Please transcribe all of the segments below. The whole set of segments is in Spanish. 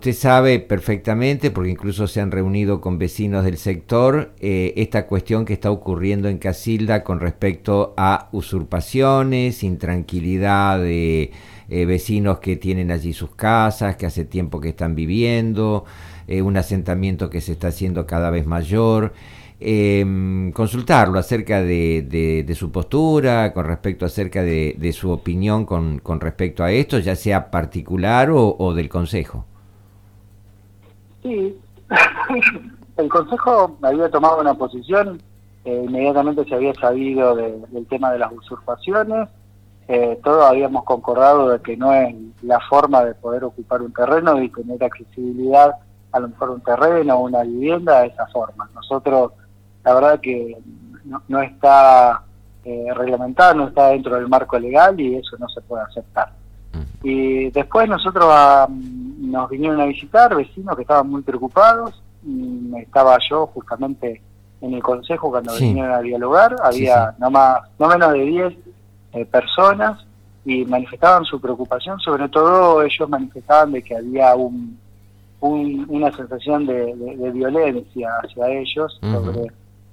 Usted sabe perfectamente, porque incluso se han reunido con vecinos del sector, esta cuestión que está ocurriendo en Casilda con respecto a usurpaciones, intranquilidad de vecinos que tienen allí sus casas, que hace tiempo que están viviendo, un asentamiento que se está haciendo cada vez mayor. Consultarlo acerca de su postura, con respecto acerca de su opinión con respecto a esto, ya sea particular o del Consejo. Sí, el Consejo había tomado una posición, inmediatamente se había sabido del tema de las usurpaciones, todos habíamos concordado de que no es la forma de poder ocupar un terreno y tener accesibilidad a lo mejor a un terreno o una vivienda de esa forma. Nosotros, la verdad que no está reglamentado, no está dentro del marco legal y eso no se puede aceptar. Y después nosotros nos vinieron a visitar vecinos que estaban muy preocupados, y estaba yo justamente en el consejo cuando vinieron a dialogar, había no menos de 10 personas y manifestaban su preocupación, sobre todo ellos manifestaban de que había una sensación de violencia hacia ellos sobre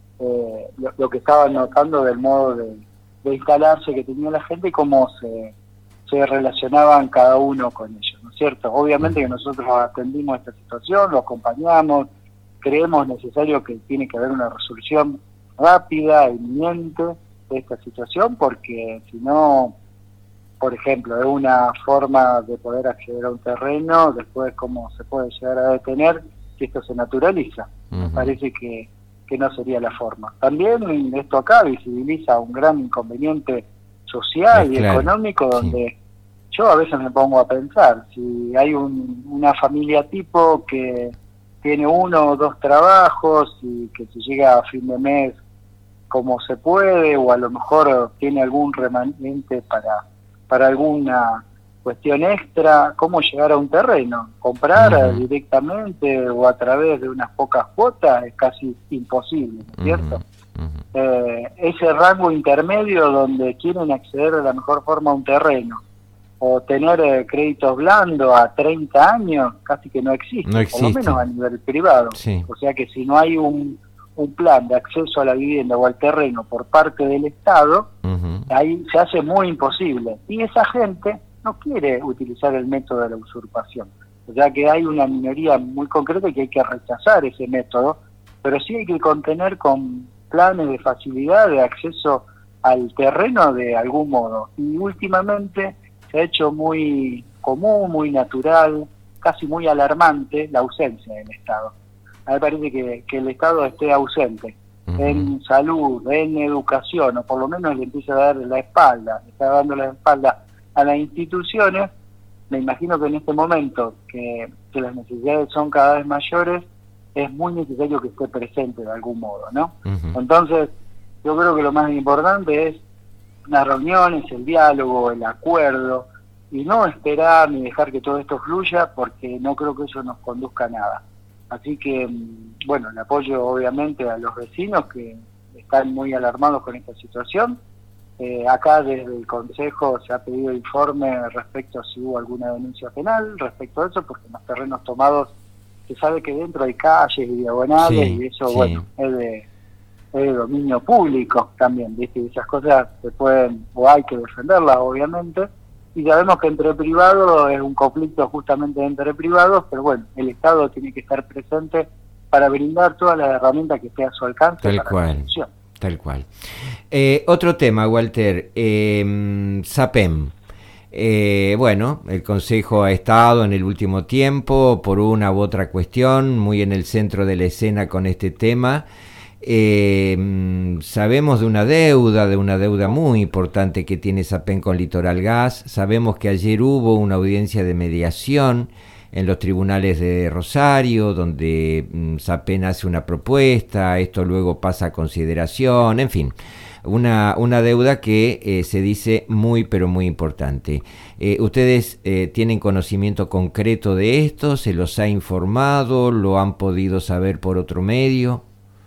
lo que estaban notando del modo de instalarse que tenía la gente y cómo se relacionaban cada uno con ellos, ¿no es cierto? Obviamente que nosotros atendimos esta situación, lo acompañamos, creemos necesario que tiene que haber una resolución rápida, inminente de esta situación, porque si no, por ejemplo, es una forma de poder acceder a un terreno, después cómo se puede llegar a detener si esto se naturaliza. Me parece que no sería la forma. También esto acá visibiliza un gran inconveniente social y económico donde yo a veces me pongo a pensar, si hay una familia tipo que tiene 1 o 2 trabajos y que se llega a fin de mes como se puede, o a lo mejor tiene algún remanente para alguna cuestión extra, ¿cómo llegar a un terreno? Comprar directamente o a través de unas pocas cuotas es casi imposible, ¿no es cierto? Ese rango intermedio donde quieren acceder de la mejor forma a un terreno o tener créditos blandos a 30 años casi que no existe, por lo menos a nivel privado. O sea que si no hay un plan de acceso a la vivienda o al terreno por parte del Estado, ahí se hace muy imposible. Y esa gente no quiere utilizar el método de la usurpación. O sea que hay una minoría muy concreta que hay que rechazar ese método, pero sí hay que contener con planes de facilidad de acceso al terreno de algún modo. Y últimamente se ha hecho muy común, muy natural, casi muy alarmante la ausencia del Estado. A mí me parece que el Estado esté ausente en salud, en educación, o por lo menos le empieza a dar la espalda, le está dando la espalda a las instituciones. Me imagino que en este momento que las necesidades son cada vez mayores, es muy necesario que esté presente de algún modo, ¿no? Entonces, yo creo que lo más importante es las reuniones, el diálogo, el acuerdo, y no esperar ni dejar que todo esto fluya, porque no creo que eso nos conduzca a nada. Así que, bueno, el apoyo obviamente a los vecinos que están muy alarmados con esta situación. Acá desde el Consejo se ha pedido informe respecto a si hubo alguna denuncia penal respecto a eso, porque en los terrenos tomados se sabe que dentro hay calles y diagonales, y eso, bueno, es de dominio público también, ¿viste? Y esas cosas se pueden, o hay que defenderlas, obviamente, y sabemos que entre privados es un conflicto justamente entre privados, pero bueno, el Estado tiene que estar presente para brindar todas las herramientas que esté a su alcance para la solución. Tal cual. Otro tema, Walter, SAPEM. Bueno, el Consejo ha estado en el último tiempo, por una u otra cuestión, muy en el centro de la escena con este tema. Sabemos de una deuda muy importante que tiene SAPEM con Litoral Gas. Sabemos que ayer hubo una audiencia de mediación en los tribunales de Rosario, donde SAPEM hace una propuesta, esto luego pasa a consideración, en fin, una deuda que se dice muy pero muy importante. ¿Ustedes tienen conocimiento concreto de esto? ¿Se los ha informado? ¿Lo han podido saber por otro medio?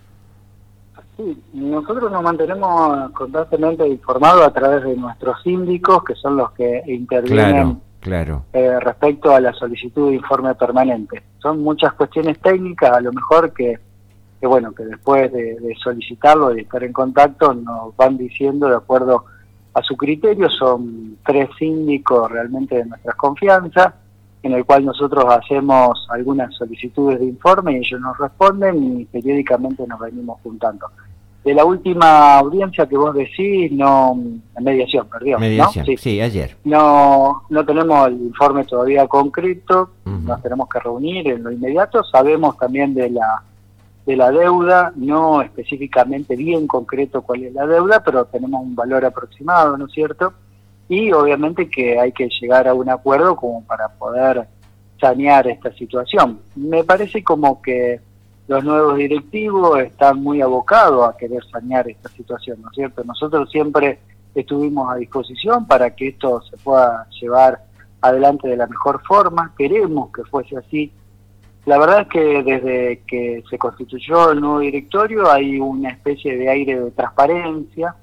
Sí, nosotros nos mantenemos constantemente informados a través de nuestros síndicos, que son los que intervienen Claro. Respecto a la solicitud de informe permanente. Son muchas cuestiones técnicas, a lo mejor que bueno, que después de solicitarlo y de estar en contacto nos van diciendo de acuerdo a su criterio. Son 3 síndicos realmente de nuestra confianza, en el cual nosotros hacemos algunas solicitudes de informe y ellos nos responden y periódicamente nos venimos juntando. De la última audiencia que vos decís, mediación, Mediación, ¿no? sí, ayer. No tenemos el informe todavía concreto, nos tenemos que reunir en lo inmediato. Sabemos también de la deuda, no específicamente bien concreto cuál es la deuda, pero tenemos un valor aproximado, ¿no es cierto? Y obviamente que hay que llegar a un acuerdo como para poder sanear esta situación. Me parece como que los nuevos directivos están muy abocados a querer sanear esta situación, ¿no es cierto? Nosotros siempre estuvimos a disposición para que esto se pueda llevar adelante de la mejor forma, queremos que fuese así. La verdad es que desde que se constituyó el nuevo directorio hay una especie de aire de transparencia,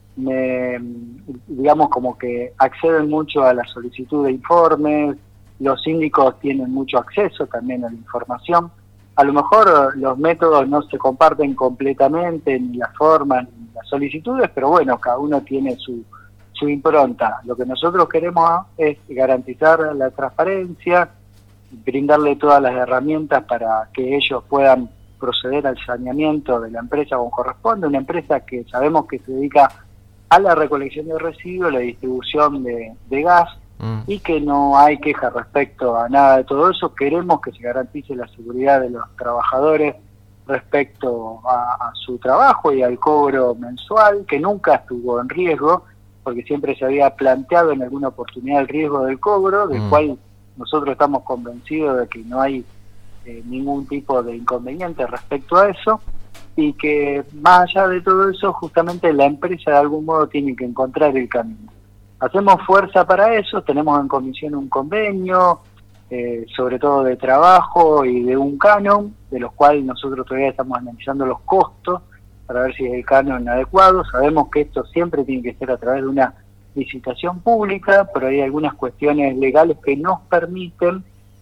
digamos como que acceden mucho a la solicitud de informes, los síndicos tienen mucho acceso también a la información. A lo mejor los métodos no se comparten completamente, ni las formas, ni las solicitudes, pero bueno, cada uno tiene su impronta. Lo que nosotros queremos es garantizar la transparencia, brindarle todas las herramientas para que ellos puedan proceder al saneamiento de la empresa como corresponde, una empresa que sabemos que se dedica a la recolección de residuos, la distribución de gas, y que no hay queja respecto a nada de todo eso. Queremos que se garantice la seguridad de los trabajadores respecto a su trabajo y al cobro mensual, que nunca estuvo en riesgo, porque siempre se había planteado en alguna oportunidad el riesgo del cobro, del cual nosotros estamos convencidos de que no hay ningún tipo de inconveniente respecto a eso, y que más allá de todo eso, justamente la empresa de algún modo tiene que encontrar el camino. Hacemos fuerza para eso, tenemos en comisión un convenio, sobre todo de trabajo y de un canon, de los cuales nosotros todavía estamos analizando los costos para ver si es el canon adecuado. Sabemos que esto siempre tiene que ser a través de una licitación pública, pero hay algunas cuestiones legales que nos permiten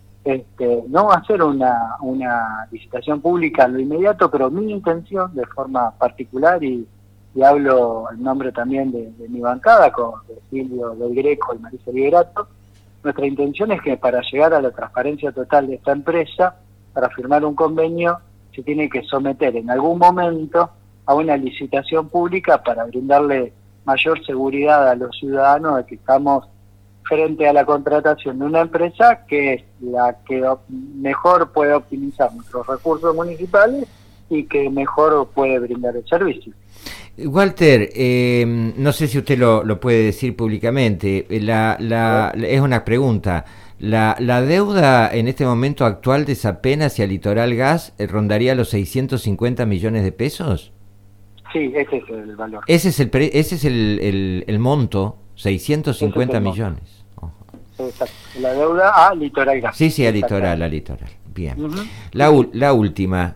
no hacer una licitación pública en lo inmediato, pero mi intención de forma particular, y hablo en nombre también de mi bancada, con Silvio del Greco y Marisa Liberato, nuestra intención es que para llegar a la transparencia total de esta empresa, para firmar un convenio, se tiene que someter en algún momento a una licitación pública para brindarle mayor seguridad a los ciudadanos de que estamos frente a la contratación de una empresa que es la que mejor puede optimizar nuestros recursos municipales y que mejor puede brindar el servicio. Walter, no sé si usted lo puede decir públicamente, es una pregunta. ¿La deuda en este momento actual de Sapena hacia Litoral Gas rondaría los 650 millones de pesos? Sí, ese es el valor. Ese es el monto, 650 millones. Exacto. La deuda a Litoral Gas. Sí, a Litoral. Bien. La última.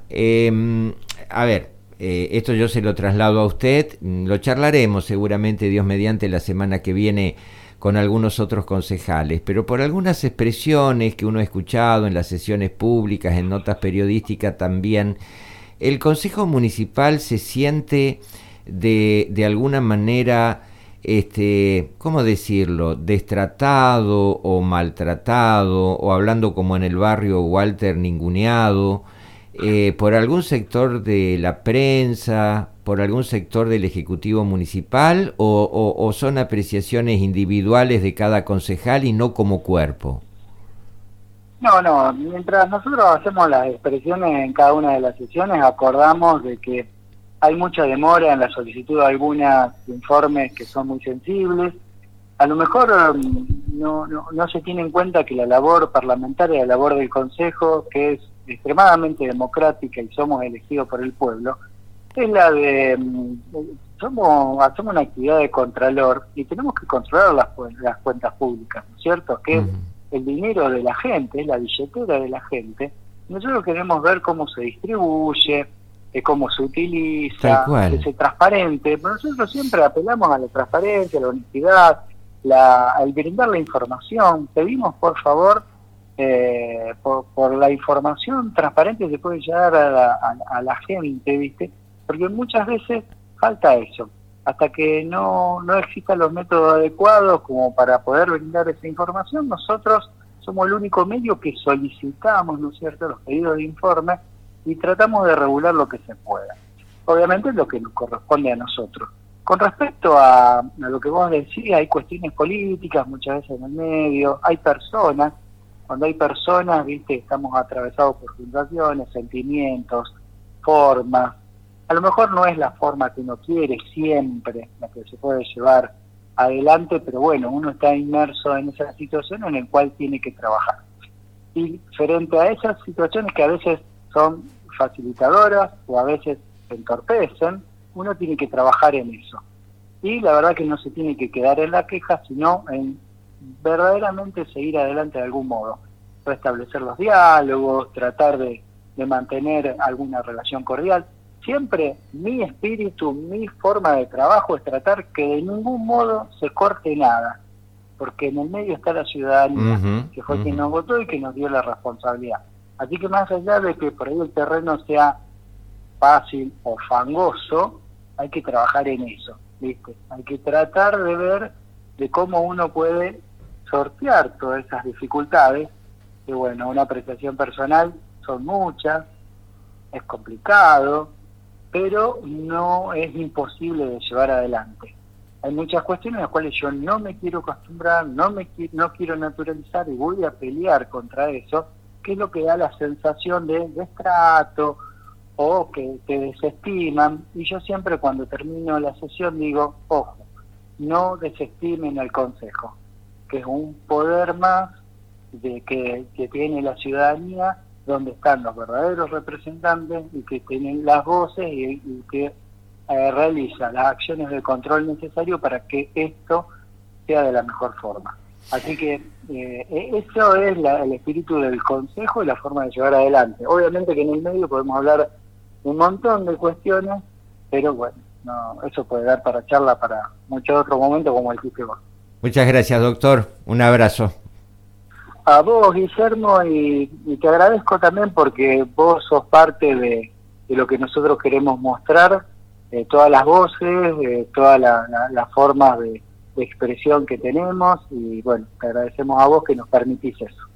A ver, esto yo se lo traslado a usted. Lo charlaremos seguramente, Dios mediante, la semana que viene con algunos otros concejales, pero por algunas expresiones que uno ha escuchado en las sesiones públicas, en notas periodísticas también, el Consejo Municipal se siente de alguna manera, ¿cómo decirlo?, destratado o maltratado, o hablando como en el barrio Walter, ninguneado, por algún sector de la prensa, por algún sector del Ejecutivo Municipal, o son apreciaciones individuales de cada concejal y no como cuerpo. No, mientras nosotros hacemos las expresiones en cada una de las sesiones, acordamos de que hay mucha demora en la solicitud de algunos informes que son muy sensibles. A lo mejor no se tiene en cuenta que la labor parlamentaria, la labor del Consejo, que es extremadamente democrática y somos elegidos por el pueblo, es la de hacemos una actividad de contralor y tenemos que controlar las cuentas públicas, ¿no es cierto? Que es el dinero de la gente, es la billetera de la gente. Nosotros queremos ver cómo se distribuye, cómo se utiliza, que sea transparente. Pero nosotros siempre apelamos a la transparencia, a la honestidad, al brindar la información, pedimos por favor por la información transparente que puede llegar a la gente, ¿viste? Porque muchas veces falta eso, hasta que no existan los métodos adecuados como para poder brindar esa información. Nosotros somos el único medio que solicitamos, ¿no es cierto?, los pedidos de informe y tratamos de regular lo que se pueda. Obviamente lo que nos corresponde a nosotros. Con respecto a lo que vos decías, hay cuestiones políticas muchas veces en el medio, hay personas, cuando hay personas, viste, estamos atravesados por sensaciones, sentimientos, formas. A lo mejor no es la forma que uno quiere siempre, la que se puede llevar adelante, pero bueno, uno está inmerso en esa situación en la cual tiene que trabajar. Y frente a esas situaciones que a veces son facilitadoras o a veces entorpecen, uno tiene que trabajar en eso. Y la verdad que no se tiene que quedar en la queja, sino en verdaderamente seguir adelante de algún modo. Restablecer los diálogos, tratar de mantener alguna relación cordial. Siempre mi espíritu, mi forma de trabajo es tratar que de ningún modo se corte nada, porque en el medio está la ciudadanía, que fue quien nos votó y que nos dio la responsabilidad. Así que más allá de que por ahí el terreno sea fácil o fangoso, hay que trabajar en eso, ¿viste? Hay que tratar de ver de cómo uno puede sortear todas esas dificultades, que bueno, una apreciación personal son muchas, es complicado, pero no es imposible de llevar adelante. Hay muchas cuestiones a las cuales yo no me quiero acostumbrar, no quiero naturalizar y voy a pelear contra eso, que es lo que da la sensación de destrato o que te desestiman. Y yo siempre cuando termino la sesión digo, ojo, no desestimen al Consejo, que es un poder más que tiene la ciudadanía, donde están los verdaderos representantes y que tienen las voces y que realiza las acciones de control necesario para que esto sea de la mejor forma. Así que eso es el espíritu del Consejo y la forma de llevar adelante. Obviamente que en el medio podemos hablar un montón de cuestiones, pero bueno, no, eso puede dar para charla para muchos otros momentos como el que vos. Muchas gracias, doctor. Un abrazo. A vos, Guillermo, y te agradezco también porque vos sos parte de lo que nosotros queremos mostrar, todas las voces, todas las formas de expresión que tenemos, y bueno, te agradecemos a vos que nos permitís eso.